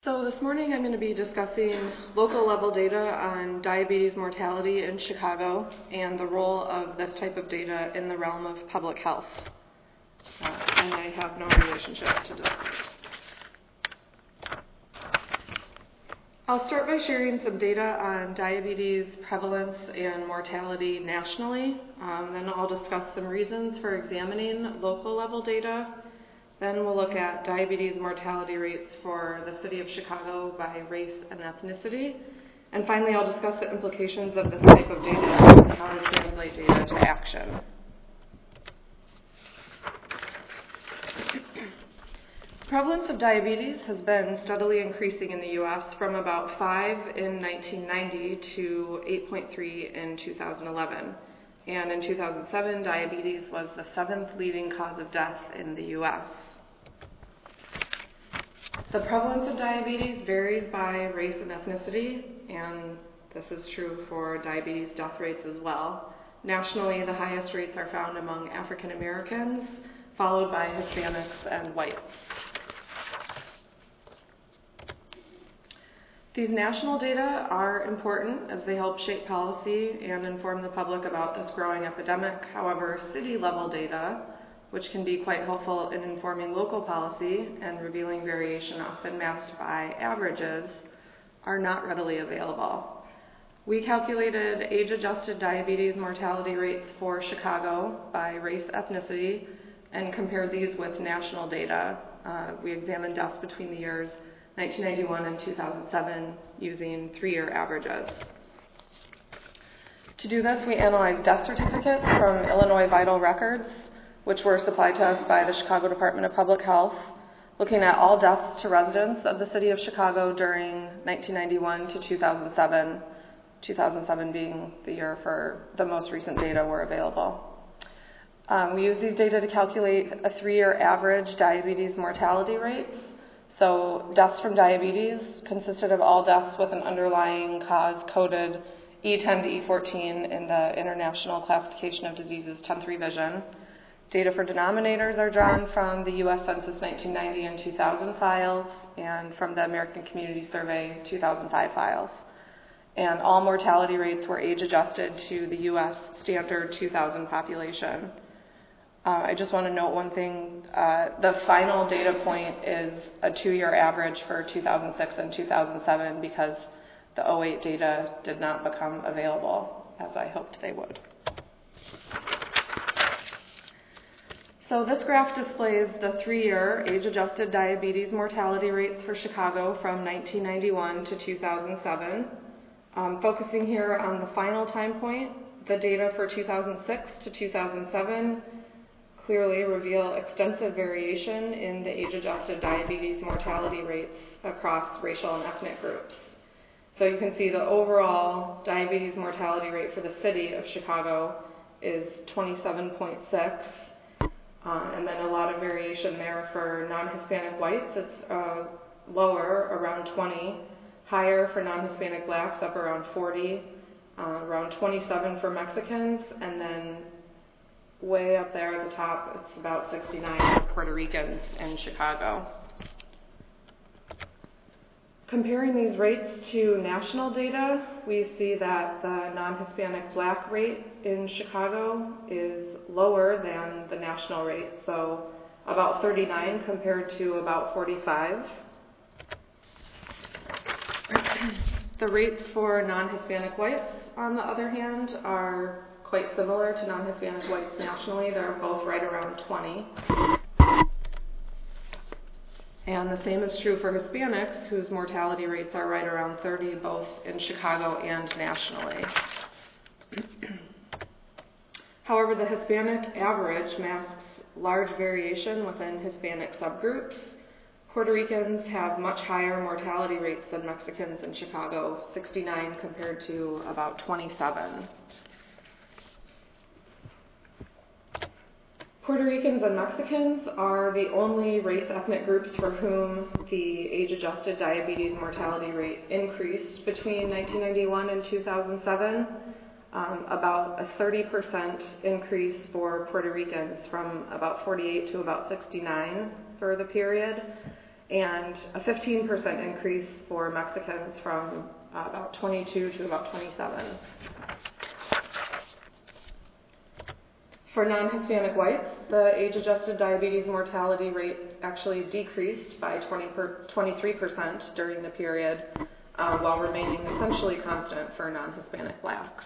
So this morning I'm going to be discussing local level data on diabetes mortality in Chicago and the role of this type of data in the realm of public health. And I have no relationship to this. I'll start by sharing some data on diabetes prevalence and mortality nationally. Then I'll discuss some reasons for examining local level data. Then we'll look at diabetes mortality rates for the city of Chicago by race and ethnicity. And finally, I'll discuss the implications of this type of data and how to translate data to action. Prevalence of diabetes has been steadily increasing in the U.S. from about 5 in 1990 to 8.3 in 2011. And in 2007, diabetes was the 7th leading cause of death in the U.S. The prevalence of diabetes varies by race and ethnicity, and this is true for diabetes death rates as well. Nationally, the highest rates are found among African Americans, followed by Hispanics and whites. These national data are important as they help shape policy and inform the public about this growing epidemic. However, city-level data, which can be quite helpful in informing local policy and revealing variation often masked by averages, are not readily available. We calculated age-adjusted diabetes mortality rates for Chicago by race ethnicity and compared these with national data. We examined deaths between the years 1991 and 2007 using 3-year averages. To do this, we analyzed death certificates from Illinois Vital Records, which were supplied to us by the Chicago Department of Public Health, looking at all deaths to residents of the city of Chicago during 1991 to 2007, 2007 being the year for the most recent data were available. We used these data to calculate a 3-year average diabetes mortality rates. So deaths from diabetes consisted of all deaths with an underlying cause coded E10 to E14 in the International Classification of Diseases 10th revision. Data for denominators are drawn from the U.S. Census 1990 and 2000 files and from the American Community Survey 2005 files. And all mortality rates were age adjusted to the U.S. standard 2000 population. I just want to note one thing. The final data point is a 2-year average for 2006 and 2007 because the 08 data did not become available as I hoped they would. So this graph displays the 3-year age-adjusted diabetes mortality rates for Chicago from 1991 to 2007. Focusing here on the final time point, the data for 2006 to 2007 clearly reveal extensive variation in the age-adjusted diabetes mortality rates across racial and ethnic groups. So you can see the overall diabetes mortality rate for the city of Chicago is 27.6, and then a lot of variation there for non-Hispanic whites. It's lower, around 20, higher for non-Hispanic blacks, up around 40, around 27 for Mexicans, and then way up there at the top, it's about 69 for Puerto Ricans in Chicago. Comparing these rates to national data, we see that the non-Hispanic black rate in Chicago is lower than the national rate, so about 39 compared to about 45. The rates for non-Hispanic whites, on the other hand, are quite similar to non-Hispanic whites nationally. They're both right around 20. And the same is true for Hispanics, whose mortality rates are right around 30, both in Chicago and nationally. However, the Hispanic average masks large variation within Hispanic subgroups. Puerto Ricans have much higher mortality rates than Mexicans in Chicago, 69 compared to about 27. Puerto Ricans and Mexicans are the only race ethnic groups for whom the age-adjusted diabetes mortality rate increased between 1991 and 2007. About a 30% increase for Puerto Ricans from about 48 to about 69 for the period. and a 15% increase for Mexicans from about 22 to about 27. For non-Hispanic whites, the age-adjusted diabetes mortality rate actually decreased by 23% during the period, while remaining essentially constant for non-Hispanic blacks.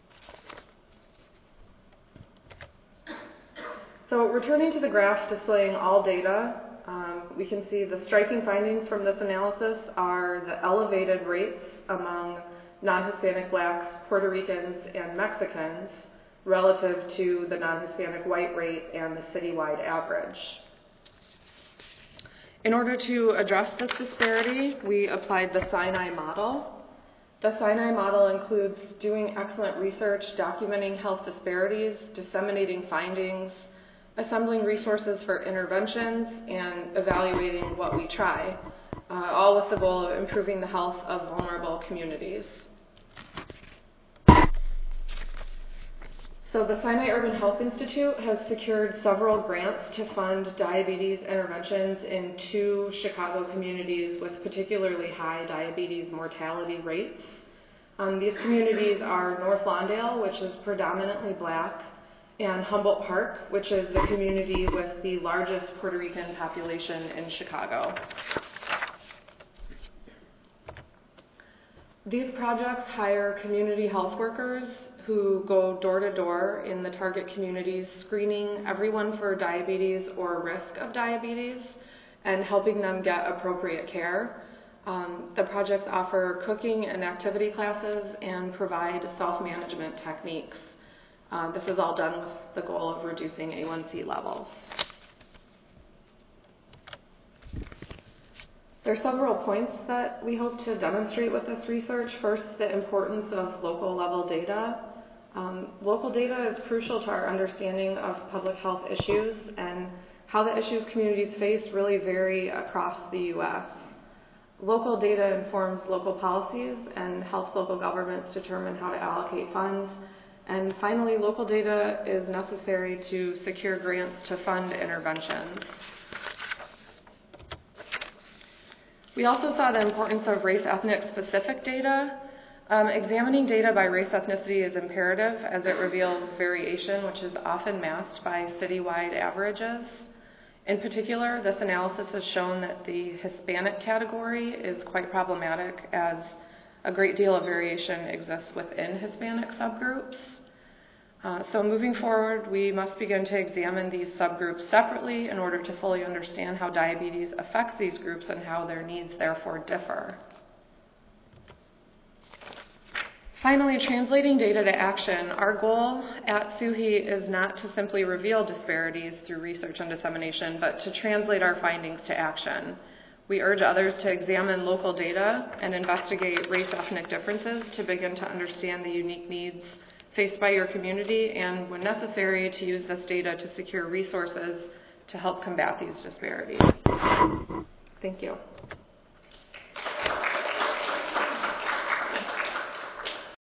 So returning to the graph displaying all data, we can see the striking findings from this analysis are the elevated rates among non-Hispanic blacks, Puerto Ricans, and Mexicans relative to the non-Hispanic white rate and the citywide average. In order to address this disparity, we applied the Sinai model. The Sinai model includes doing excellent research, documenting health disparities, disseminating findings, assembling resources for interventions, and evaluating what we try, all with the goal of improving the health of vulnerable communities. So the Sinai Urban Health Institute has secured several grants to fund diabetes interventions in 2 Chicago communities with particularly high diabetes mortality rates. These communities are North Lawndale, which is predominantly black, and Humboldt Park, which is the community with the largest Puerto Rican population in Chicago. These projects hire community health workers who go door to door in the target communities, screening everyone for diabetes or risk of diabetes and helping them get appropriate care. The projects offer cooking and activity classes and provide self-management techniques. This is all done with the goal of reducing A1C levels. There are several points that we hope to demonstrate with this research. First, the importance of local level data. Local data is crucial to our understanding of public health issues, and how the issues communities face really vary across the U.S. Local data informs local policies and helps local governments determine how to allocate funds. And finally, local data is necessary to secure grants to fund interventions. We also saw the importance of race-ethnic specific data. Examining data by race ethnicity is imperative as it reveals variation, which is often masked by citywide averages. In particular, this analysis has shown that the Hispanic category is quite problematic as a great deal of variation exists within Hispanic subgroups. So moving forward, we must begin to examine these subgroups separately in order to fully understand how diabetes affects these groups and how their needs therefore differ. Finally, translating data to action. Our goal at SUHI is not to simply reveal disparities through research and dissemination, but to translate our findings to action. We urge others to examine local data and investigate race-ethnic differences to begin to understand the unique needs faced by your community, and when necessary, to use this data to secure resources to help combat these disparities. Thank you.